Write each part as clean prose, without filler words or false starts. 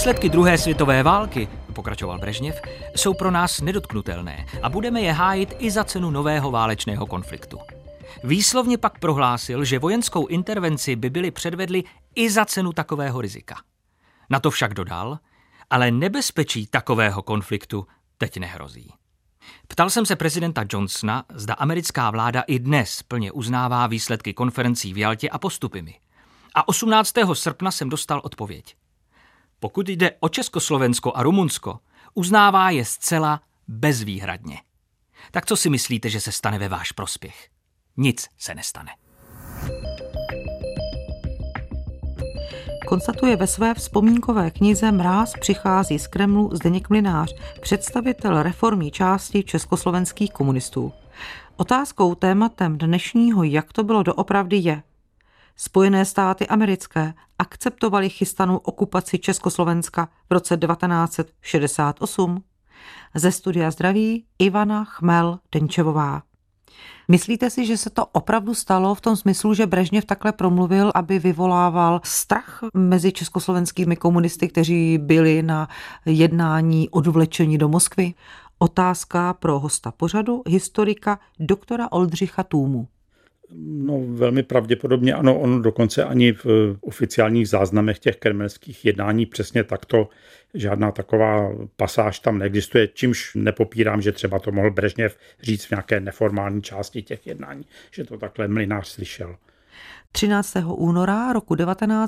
Výsledky druhé světové války, pokračoval Brežněv, jsou pro nás nedotknutelné a budeme je hájit i za cenu nového válečného konfliktu. Výslovně pak prohlásil, že vojenskou intervenci by byli předvedli i za cenu takového rizika. Na to však dodal, ale nebezpečí takového konfliktu teď nehrozí. Ptal jsem se prezidenta Johnsona, zda americká vláda i dnes plně uznává výsledky konferencí v Jaltě a postupy mi. A 18. srpna jsem dostal odpověď. Pokud jde o Československo a Rumunsko, uznává je zcela bezvýhradně. Tak co si myslíte, že se stane ve váš prospěch? Nic se nestane. Konstatuje ve své vzpomínkové knize Mráz přichází z Kremlu Zdeněk Mlynář, představitel reformní části československých komunistů. Otázkou, tématem dnešního Jak to bylo doopravdy je: Spojené státy americké akceptovaly chystanou okupaci Československa v roce 1968? Ze studia zdraví Ivana Chmel-Denčevová. Myslíte si, že se to opravdu stalo v tom smyslu, že Brežněv takhle promluvil, aby vyvolával strach mezi československými komunisty, kteří byli na jednání odvlečeni do Moskvy? Otázka pro hosta pořadu, historika doktora Oldřicha Tůmu. No, velmi pravděpodobně ano, on dokonce ani v oficiálních záznamech těch kremelských jednání přesně takto žádná taková pasáž tam neexistuje, čímž nepopírám, že třeba to mohl Brežněv říct v nějaké neformální části těch jednání, že to takhle Mlynář slyšel. 13. února roku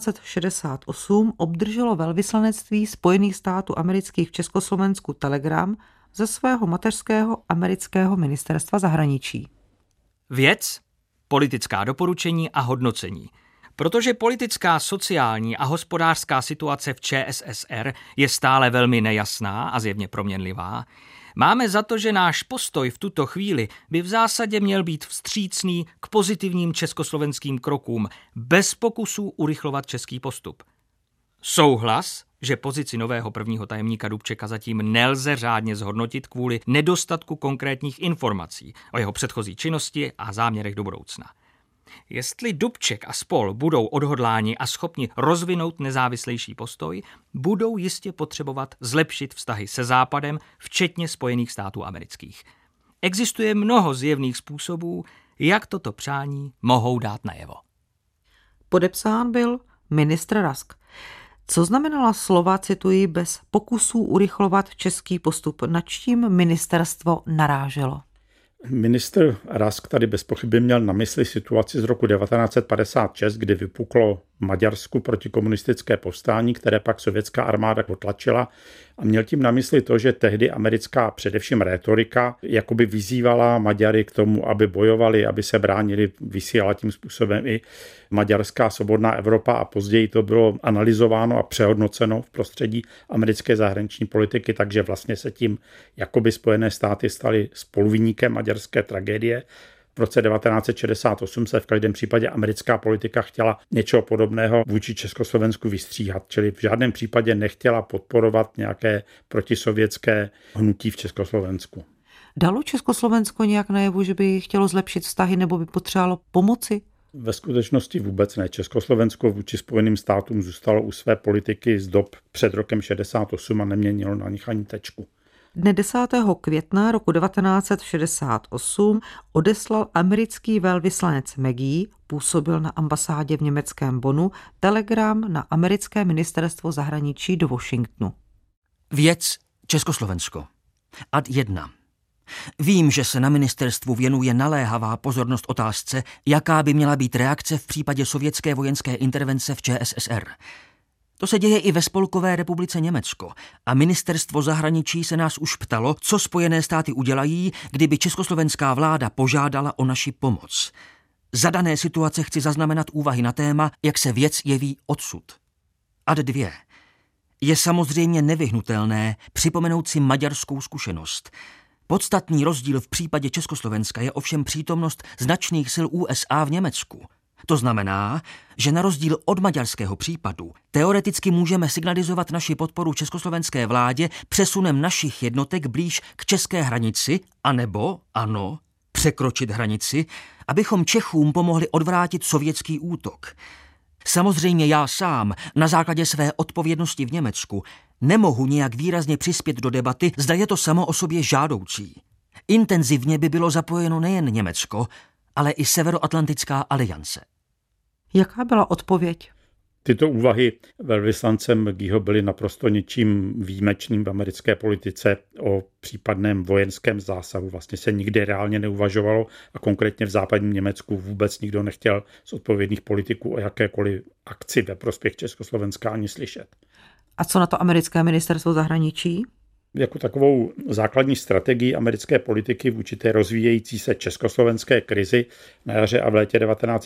1968 obdrželo velvyslanectví Spojených států amerických v Československu telegram ze svého mateřského amerického ministerstva zahraničí. Věc, politická doporučení a hodnocení. Protože politická, sociální a hospodářská situace v ČSSR je stále velmi nejasná a zjevně proměnlivá, máme za to, že náš postoj v tuto chvíli by v zásadě měl být vstřícný k pozitivním československým krokům, bez pokusů urychlovat český postup. Souhlas, že pozici nového prvního tajemníka Dubčeka zatím nelze řádně zhodnotit kvůli nedostatku konkrétních informací o jeho předchozí činnosti a záměrech do budoucna. Jestli Dubček a spol budou odhodláni a schopni rozvinout nezávislejší postoj, budou jistě potřebovat zlepšit vztahy se Západem, včetně Spojených států amerických. Existuje mnoho zjevných způsobů, jak toto přání mohou dát najevo. Podepsán byl ministr Rask. Co znamenala slova, cituji, bez pokusů urychlovat český postup, nad čím ministerstvo naráželo? Ministr Rask tady bez pochyby měl na mysli situaci z roku 1956, kdy vypuklo v Maďarsku protikomunistické povstání, které pak sovětská armáda potlačila, a měl tím na mysli to, že tehdy americká především rétorika jakoby vyzývala Maďary k tomu, aby bojovali, aby se bránili, vysílala tím způsobem i maďarská svobodná Evropa, a později to bylo analyzováno a přehodnoceno v prostředí americké zahraniční politiky, takže vlastně se tím jakoby Spojené státy staly spoluviníkem maďarské tragédie. V roce 1968 se v každém případě americká politika chtěla něčeho podobného vůči Československu vystříhat, čili v žádném případě nechtěla podporovat nějaké protisovětské hnutí v Československu. Dalo Československo nějak najevu, že by chtělo zlepšit vztahy nebo by potřebovalo pomoci? Ve skutečnosti vůbec ne. Československo vůči Spojeným státům zůstalo u své politiky z dob před rokem 68 a neměnilo na nich ani tečku. Dne 10. května roku 1968 odeslal americký velvyslanec Maggie, působil na ambasádě v německém Bonnu, telegram na americké ministerstvo zahraničí do Washingtonu. Věc Československo. Ad 1. Vím, že se na ministerstvu věnuje naléhavá pozornost otázce, jaká by měla být reakce v případě sovětské vojenské intervence v ČSSR. To se děje i ve Spolkové republice Německo a ministerstvo zahraničí se nás už ptalo, co Spojené státy udělají, kdyby československá vláda požádala o naši pomoc. Za dané situace chci zaznamenat úvahy na téma, jak se věc jeví odsud. Ad 2. Je samozřejmě nevyhnutelné připomenout si maďarskou zkušenost. Podstatný rozdíl v případě Československa je ovšem přítomnost značných sil USA v Německu. To znamená, že na rozdíl od maďarského případu teoreticky můžeme signalizovat naši podporu československé vládě přesunem našich jednotek blíž k české hranici, anebo, ano, překročit hranici, abychom Čechům pomohli odvrátit sovětský útok. Samozřejmě já sám, na základě své odpovědnosti v Německu, nemohu nějak výrazně přispět do debaty, zda je to samo o sobě žádoucí. Intenzivně by bylo zapojeno nejen Německo, ale i Severoatlantická aliance. Jaká byla odpověď? Tyto úvahy velvyslance McGeeho byly naprosto něčím výjimečným v americké politice. O případném vojenském zásahu vlastně se nikdy reálně neuvažovalo a konkrétně v západním Německu vůbec nikdo nechtěl z odpovědných politiků o jakékoliv akci ve prospěch Československa ani slyšet. A co na to americké ministerstvo zahraničí? Jako takovou základní strategii americké politiky vůči té rozvíjející se československé krizi na jaře a v létě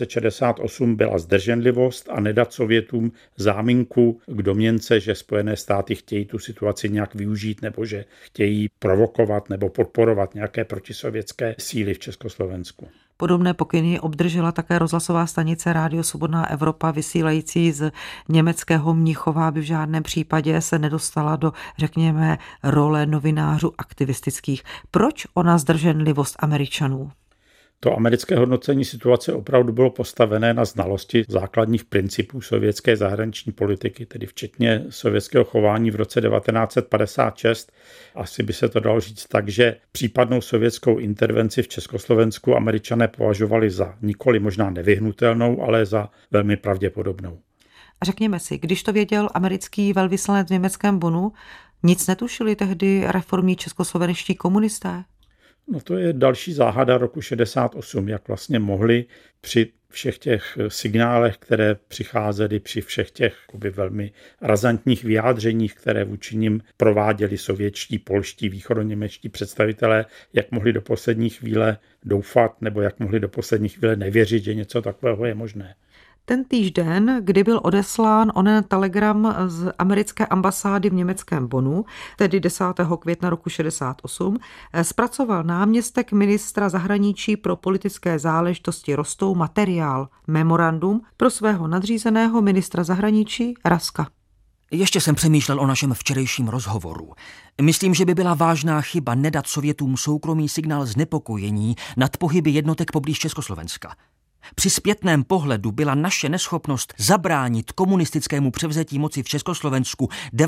1968 byla zdrženlivost a nedat Sovětům záminku k domněnce, že Spojené státy chtějí tu situaci nějak využít nebo že chtějí provokovat nebo podporovat nějaké protisovětské síly v Československu. Podobné pokyny obdržela také rozhlasová stanice Rádio Svobodná Evropa, vysílající z německého Mnichova, aby v žádném případě se nedostala do, řekněme, role novinářů aktivistických. Proč ona zdrženlivost Američanů? To americké hodnocení situace opravdu bylo postavené na znalosti základních principů sovětské zahraniční politiky, tedy včetně sovětského chování v roce 1956. Asi by se to dalo říct tak, že případnou sovětskou intervenci v Československu Američané považovali za nikoli možná nevyhnutelnou, ale za velmi pravděpodobnou. A řekněme si, když to věděl americký velvyslanec v německém Bonnu, nic netušili tehdy reformní českoslovenští komunisté? No to je další záhada roku 68, jak vlastně mohli při všech těch signálech, které přicházely, při všech těch velmi razantních vyjádřeních, které vůči nim prováděli sovětští, polští, východoněmečtí představitelé, jak mohli do poslední chvíle doufat nebo jak mohli do poslední chvíle nevěřit, že něco takového je možné. Ten týžden, kdy byl odeslán onen telegram z americké ambasády v německém Bonnu, tedy 10. května roku 68, zpracoval náměstek ministra zahraničí pro politické záležitosti Rostou materiál, memorandum pro svého nadřízeného ministra zahraničí Raska. Ještě jsem přemýšlel o našem včerejším rozhovoru. Myslím, že by byla vážná chyba nedat Sovětům soukromý signál znepokojení nad pohyby jednotek poblíž Československa. Při zpětném pohledu byla naše neschopnost zabránit komunistickému převzetí moci v Československu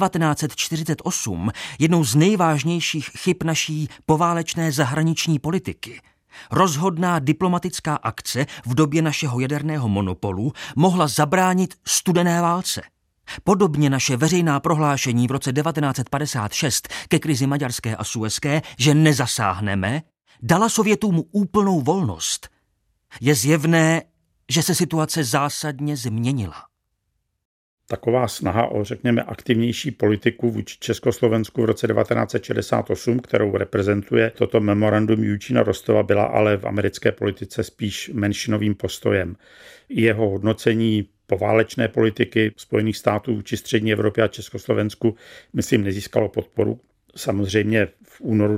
1948 jednou z nejvážnějších chyb naší poválečné zahraniční politiky. Rozhodná diplomatická akce v době našeho jaderného monopolu mohla zabránit studené válce. Podobně naše veřejná prohlášení v roce 1956 ke krizi maďarské a suezské, že nezasáhneme, dala Sovětům úplnou volnost. Je zjevné, že se situace zásadně změnila. Taková snaha o, řekněme, aktivnější politiku vůči Československu v roce 1968, kterou reprezentuje toto memorandum Jičína Rostova, byla ale v americké politice spíš menšinovým postojem. Jeho hodnocení poválečné politiky Spojených států vůči střední Evropě a Československu, myslím, nezískalo podporu. Samozřejmě v únoru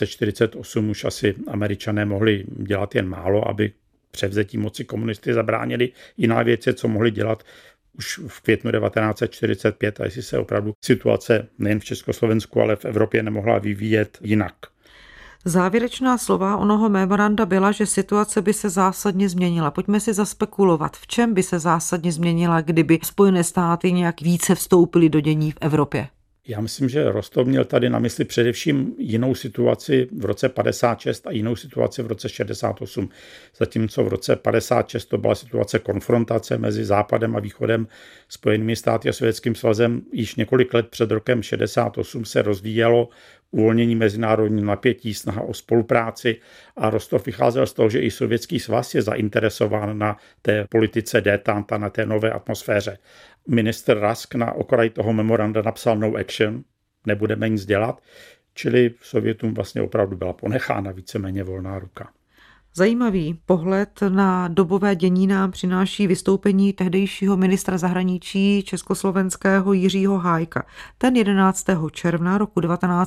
1948 už asi Američané mohli dělat jen málo, aby převzetí moci komunisty zabránili. Jiná věc je, co mohli dělat už v květnu 1945, a jestli se opravdu situace nejen v Československu, ale v Evropě nemohla vyvíjet jinak. Závěrečná slova onoho memoranda byla, že situace by se zásadně změnila. Pojďme si zaspekulovat, v čem by se zásadně změnila, kdyby Spojené státy nějak více vstoupily do dění v Evropě. Já myslím, že Rostov měl tady na mysli především jinou situaci v roce 56 a jinou situaci v roce 68. Zatímco v roce 56 to byla situace konfrontace mezi Západem a Východem, Spojenými státy a Sovětským svazem. Již několik let před rokem 68 se rozvíjelo uvolnění mezinárodní napětí, snaha o spolupráci a Rostov vycházel z toho, že i Sovětský svaz je zainteresován na té politice détente, na té nové atmosféře. Ministr Rask na okraji toho memoranda napsal no action, nebudeme nic dělat, čili Sovětům vlastně opravdu byla ponechána víceméně volná ruka. Zajímavý pohled na dobové dění nám přináší vystoupení tehdejšího ministra zahraničí československého Jiřího Hájka. Ten 11. června roku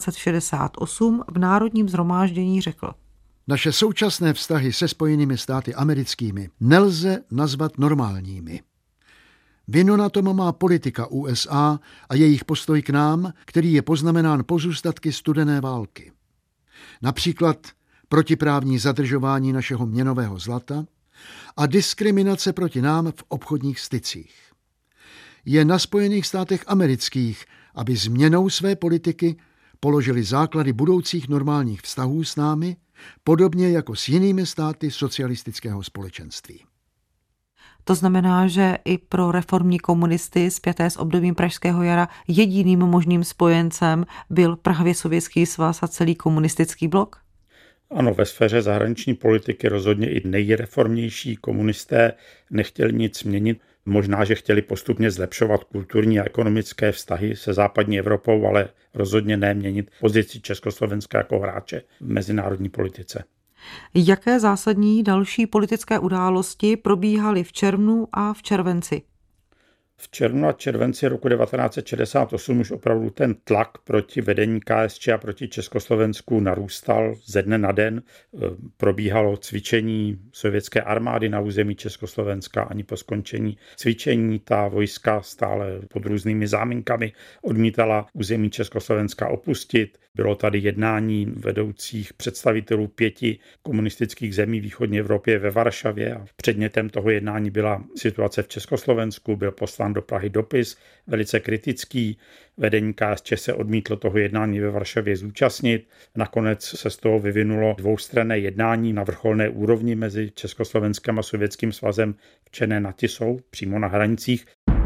1968 v Národním shromáždění řekl: Naše současné vztahy se Spojenými státy americkými nelze nazvat normálními. Vinu na tom má politika USA a jejich postoj k nám, který je poznamenán pozůstatky studené války. Například protiprávní zadržování našeho měnového zlata a diskriminace proti nám v obchodních stycích. Je na Spojených státech amerických, aby změnou své politiky položili základy budoucích normálních vztahů s námi, podobně jako s jinými státy socialistického společenství. To znamená, že i pro reformní komunisty spjaté s obdobím Pražského jara jediným možným spojencem byl právě Sovětský svaz a celý komunistický blok? Ano, ve sféře zahraniční politiky rozhodně i nejreformnější komunisté nechtěli nic měnit. Možná, že chtěli postupně zlepšovat kulturní a ekonomické vztahy se západní Evropou, ale rozhodně ne měnit pozici Československa jako hráče v mezinárodní politice. Jaké zásadní další politické události probíhaly v červnu a v červenci? V červnu a červenci roku 1968 už opravdu ten tlak proti vedení KSČ a proti Československu narůstal ze dne na den. Probíhalo cvičení sovětské armády na území Československa. Ani po skončení cvičení ta vojska stále pod různými záminkami odmítala území Československa opustit. Bylo tady jednání vedoucích představitelů 5 komunistických zemí východní Evropě ve Varšavě a předmětem toho jednání byla situace v Československu. Byl poslán do Prahy dopis velice kritický. Vedení KSČ se odmítlo toho jednání ve Varšavě zúčastnit. Nakonec se z toho vyvinulo dvoustranné jednání na vrcholné úrovni mezi Československem a Sovětským svazem v Černé nad Tisou, přímo na hranicích.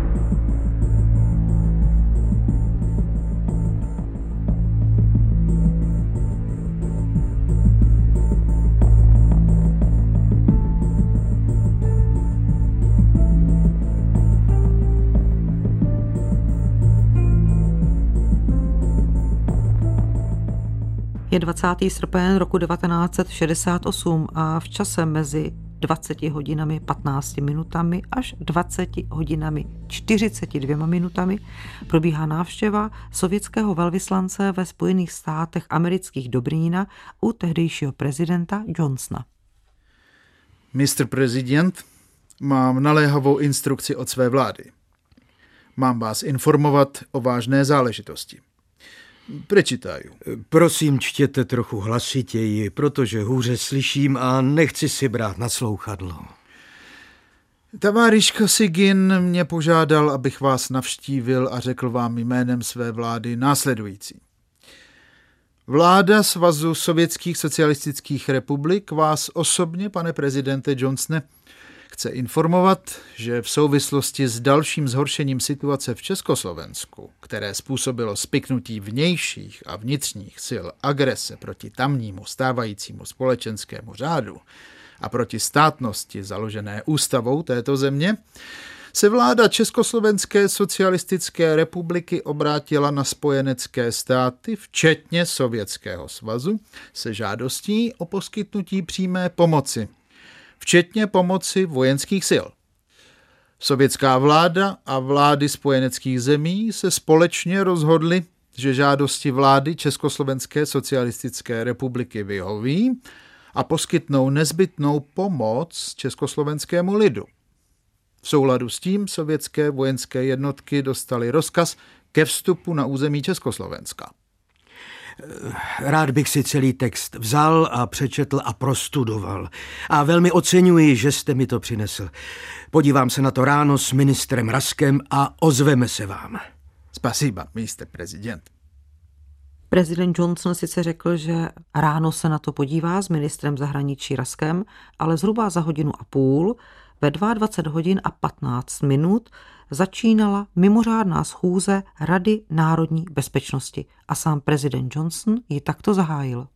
Je 20. srpen roku 1968 a v čase mezi 20 hodinami 15 minutami až 20 hodinami 42 minutami probíhá návštěva sovětského velvyslance ve Spojených státech amerických Dobrýna u tehdejšího prezidenta Johnsona. Mr. Prezident, mám naléhavou instrukci od své vlády. Mám vás informovat o vážné záležitosti. Prečítaju. Prosím, čtěte trochu hlasitěji, protože hůře slyším a nechci si brát na slouchadlo. Taváriš Kosygin mě požádal, abych vás navštívil a řekl vám jménem své vlády následující. Vláda Svazu sovětských socialistických republik vás osobně, pane prezidente Johnsone, chce informovat, že v souvislosti s dalším zhoršením situace v Československu, které způsobilo spiknutí vnějších a vnitřních sil agrese proti tamnímu stávajícímu společenskému řádu a proti státnosti založené ústavou této země, se vláda Československé socialistické republiky obrátila na spojenecké státy, včetně Sovětského svazu, se žádostí o poskytnutí přímé pomoci, včetně pomoci vojenských sil. Sovětská vláda a vlády spojeneckých zemí se společně rozhodly, že žádosti vlády Československé socialistické republiky vyhoví a poskytnou nezbytnou pomoc československému lidu. V souladu s tím sovětské vojenské jednotky dostaly rozkaz ke vstupu na území Československa. Rád bych si celý text vzal a přečetl a prostudoval. A velmi oceňuji, že jste mi to přinesl. Podívám se na to ráno s ministrem Raskem a ozveme se vám. Spasiba, mistr prezident. Prezident Johnson sice řekl, že ráno se na to podívá s ministrem zahraničí Raskem, ale zhruba za 1,5 hodiny ve 22 hodin a 15 minut začínala mimořádná schůze Rady národní bezpečnosti a sám prezident Johnson ji takto zahájil.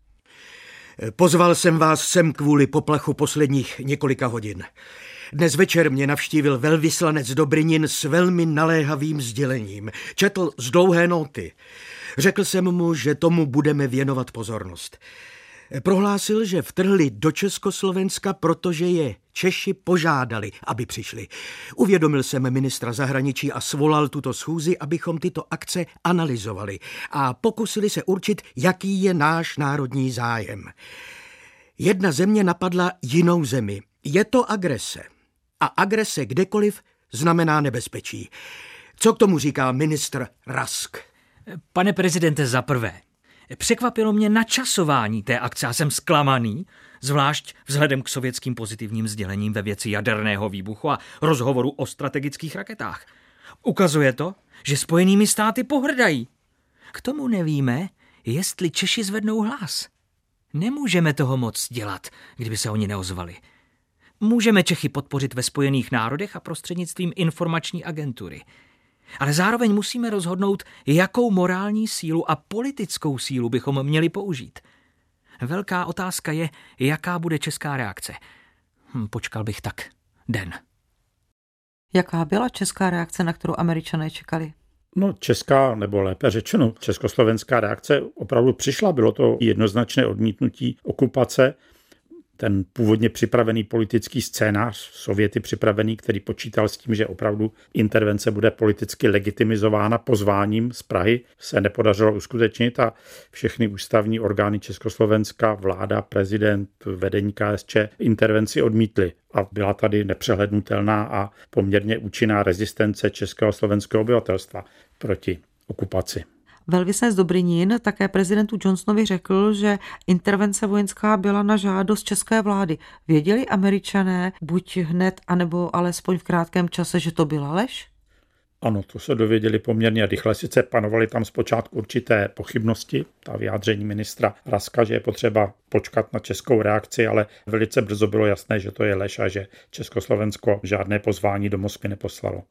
Pozval jsem vás sem kvůli poplachu posledních několika hodin. Dnes večer mě navštívil velvyslanec Dobrynin s velmi naléhavým sdělením. Četl z dlouhé nóty. Řekl jsem mu, že tomu budeme věnovat pozornost. Prohlásil, že vtrhli do Československa, protože je Češi požádali, aby přišli. Uvědomil jsem ministra zahraničí a svolal tuto schůzi, abychom tyto akce analyzovali a pokusili se určit, jaký je náš národní zájem. Jedna země napadla jinou zemi. Je to agrese. A agrese kdekoliv znamená nebezpečí. Co k tomu říká ministr Rask? Pane prezidente, za prvé, překvapilo mě načasování té akce a jsem zklamaný, zvlášť vzhledem k sovětským pozitivním sdělením ve věci jaderného výbuchu a rozhovoru o strategických raketách. Ukazuje to, že Spojenými státy pohrdají. K tomu nevíme, jestli Češi zvednou hlas. Nemůžeme toho moc dělat, kdyby se oni neozvali. Můžeme Čechy podpořit ve Spojených národech a prostřednictvím informační agentury. Ale zároveň musíme rozhodnout, jakou morální sílu a politickou sílu bychom měli použít. Velká otázka je, jaká bude česká reakce. Počkal bych tak den. Jaká byla česká reakce, na kterou Američané čekali? No, česká, nebo lépe řečeno, československá reakce opravdu přišla. Bylo to jednoznačné odmítnutí okupace. Ten původně připravený politický scénář, Sověty připravený, který počítal s tím, že opravdu intervence bude politicky legitimizována pozváním z Prahy, se nepodařilo uskutečnit a všechny ústavní orgány Československa, vláda, prezident, vedení KSČ intervenci odmítli. A byla tady nepřehlednutelná a poměrně účinná rezistence českého a slovenského obyvatelstva proti okupaci. Velvyslanec Dobrynin také prezidentu Johnsonovi řekl, že intervence vojenská byla na žádost české vlády. Věděli Američané buď hned, anebo alespoň v krátkém čase, že to byla lež? Ano, to se dověděli poměrně rychle. Sice panovaly tam zpočátku určité pochybnosti, ta vyjádření ministra Raska, že je potřeba počkat na českou reakci, ale velice brzo bylo jasné, že to je lež a že Československo žádné pozvání do Moskvy neposlalo.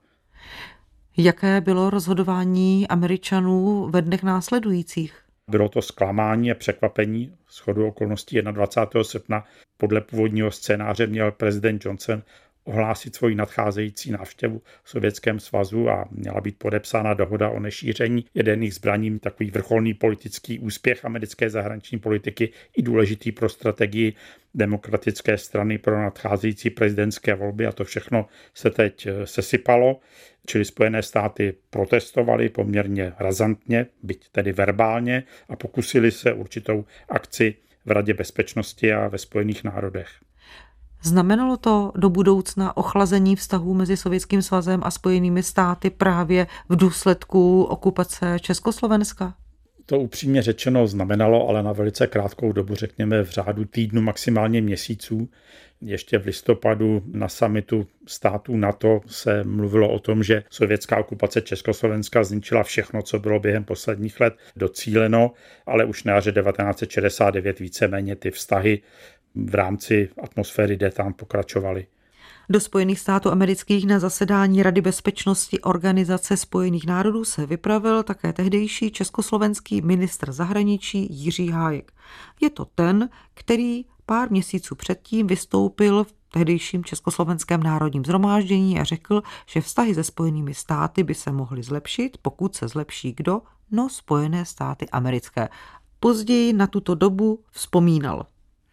Jaké bylo rozhodování Američanů ve dnech následujících? Bylo to zklamání a překvapení. Shodou okolností 21. srpna podle původního scénáře měl prezident Johnson ohlásit svoji nadcházející návštěvu v Sovětském svazu a měla být podepsána dohoda o nešíření jaderných zbraní, takový vrcholný politický úspěch americké zahraniční politiky i důležitý pro strategii demokratické strany pro nadcházející prezidentské volby a to všechno se teď sesypalo. Čili Spojené státy protestovaly poměrně razantně, byť tedy verbálně a pokusili se určitou akci v Radě bezpečnosti a ve Spojených národech. Znamenalo to do budoucna ochlazení vztahů mezi Sovětským svazem a Spojenými státy právě v důsledku okupace Československa? To upřímně řečeno znamenalo, ale na velice krátkou dobu, řekněme v řádu týdnu, maximálně měsíců. Ještě v listopadu na summitu států NATO se mluvilo o tom, že sovětská okupace Československa zničila všechno, co bylo během posledních let docíleno, ale už na jaře 1969 víceméně ty vztahy v rámci atmosféry D-Town pokračovaly. Do Spojených států amerických na zasedání Rady bezpečnosti Organizace spojených národů se vypravil také tehdejší československý ministr zahraničí Jiří Hájek. Je to ten, který pár měsíců předtím vystoupil v tehdejším Československém národním shromáždění a řekl, že vztahy se Spojenými státy by se mohly zlepšit, pokud se zlepší kdo? No, Spojené státy americké. Později na tuto dobu vzpomínal.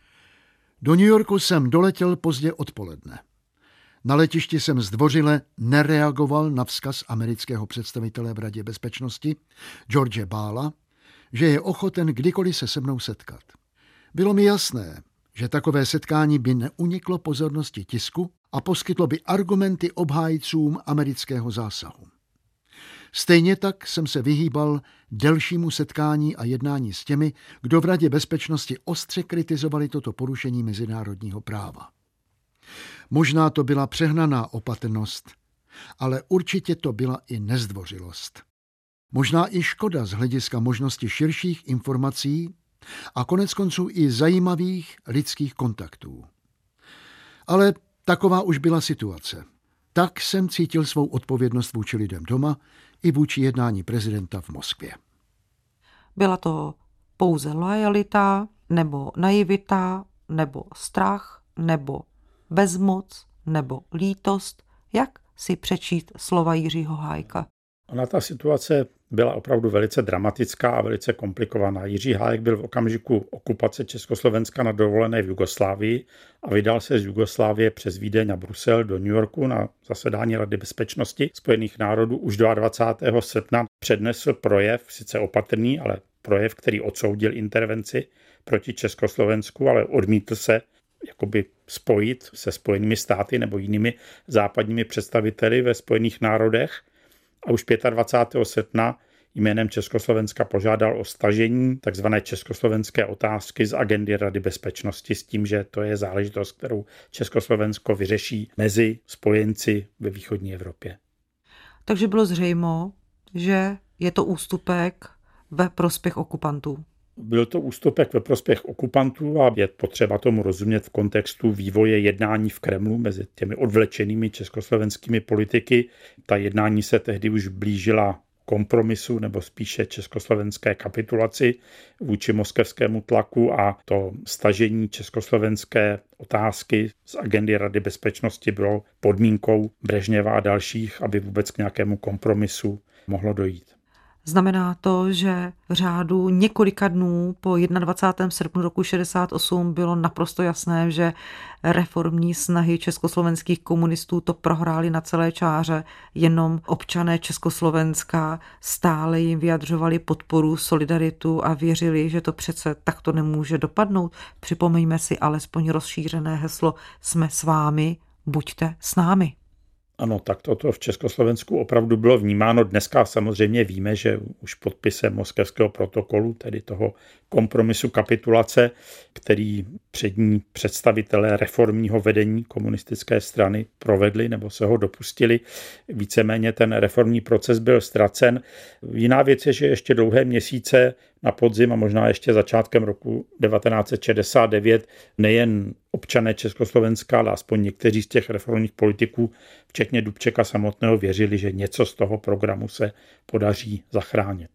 Do New Yorku jsem doletěl pozdě odpoledne. Na letišti jsem zdvořile nereagoval na vzkaz amerického představitele v Radě bezpečnosti, George Balla, že je ochoten kdykoliv se mnou setkat. Bylo mi jasné, že takové setkání by neuniklo pozornosti tisku a poskytlo by argumenty obhájcům amerického zásahu. Stejně tak jsem se vyhýbal delšímu setkání a jednání s těmi, kdo v Radě bezpečnosti ostře kritizovali toto porušení mezinárodního práva. Možná to byla přehnaná opatrnost, ale určitě to byla i nezdvořilost. Možná i škoda z hlediska možnosti širších informací a koneckonců i zajímavých lidských kontaktů. Ale taková už byla situace. Tak jsem cítil svou odpovědnost vůči lidem doma i vůči jednání prezidenta v Moskvě. Byla to pouze loajalita, nebo naivita, nebo strach, nebo bezmoc, nebo lítost? Jak si přečíst slova Jiřího Hájka? Ona ta situace byla opravdu velice dramatická a velice komplikovaná. Jiří Hájek byl v okamžiku okupace Československa na dovolené v Jugoslávii a vydal se z Jugoslávie přes Vídeň a Brusel do New Yorku na zasedání Rady bezpečnosti Spojených národů. Už 22. srpna přednesl projev, sice opatrný, ale projev, který odsoudil intervenci proti Československu, ale odmítl se jakoby spojit se Spojenými státy nebo jinými západními představiteli ve Spojených národech. A už 25. srpna jménem Československa požádal o stažení takzvané československé otázky z agendy Rady bezpečnosti s tím, že to je záležitost, kterou Československo vyřeší mezi spojenci ve východní Evropě. Takže bylo zřejmo, že je to ústupek ve prospěch okupantů? Byl to ústupek ve prospěch okupantů a je potřeba tomu rozumět v kontextu vývoje jednání v Kremlu mezi těmi odvlečenými československými politiky. Ta jednání se tehdy už blížila kompromisu nebo spíše československé kapitulaci vůči moskevskému tlaku a to stažení československé otázky z agendy Rady bezpečnosti bylo podmínkou Brežněva a dalších, aby vůbec k nějakému kompromisu mohlo dojít. Znamená to, že v řádu několika dnů po 21. srpnu roku 1968 bylo naprosto jasné, že reformní snahy československých komunistů to prohrály na celé čáře, jenom občané Československa stále jim vyjadřovali podporu, solidaritu a věřili, že to přece takto nemůže dopadnout. Připomeňme si alespoň rozšířené heslo Jsme s vámi, buďte s námi. Ano, tak toto v Československu opravdu bylo vnímáno. Dneska samozřejmě víme, že už podpisem moskevského protokolu, tedy toho kompromisu kapitulace, který přední představitelé reformního vedení komunistické strany provedli nebo se ho dopustili, víceméně ten reformní proces byl ztracen. Jiná věc je, že ještě dlouhé měsíce na podzim a možná ještě začátkem roku 1969 nejen občané Československa, ale aspoň někteří z těch reformních politiků, včetně Dubčeka samotného, věřili, že něco z toho programu se podaří zachránit.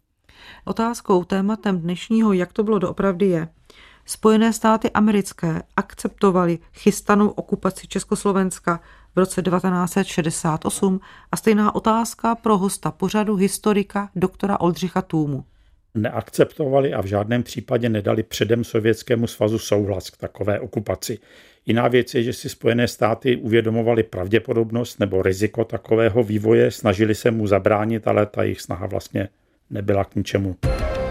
Otázkou, tématem dnešního, jak to bylo doopravdy, je: Spojené státy americké akceptovaly chystanou okupaci Československa v roce 1968 a stejná otázka pro hosta pořadu, historika doktora Oldřicha Tůmu. Neakceptovali a v žádném případě nedali předem Sovětskému svazu souhlas k takové okupaci. Jiná věc je, že si Spojené státy uvědomovali pravděpodobnost nebo riziko takového vývoje, snažili se mu zabránit, ale ta jejich snaha vlastně nebyla k ničemu.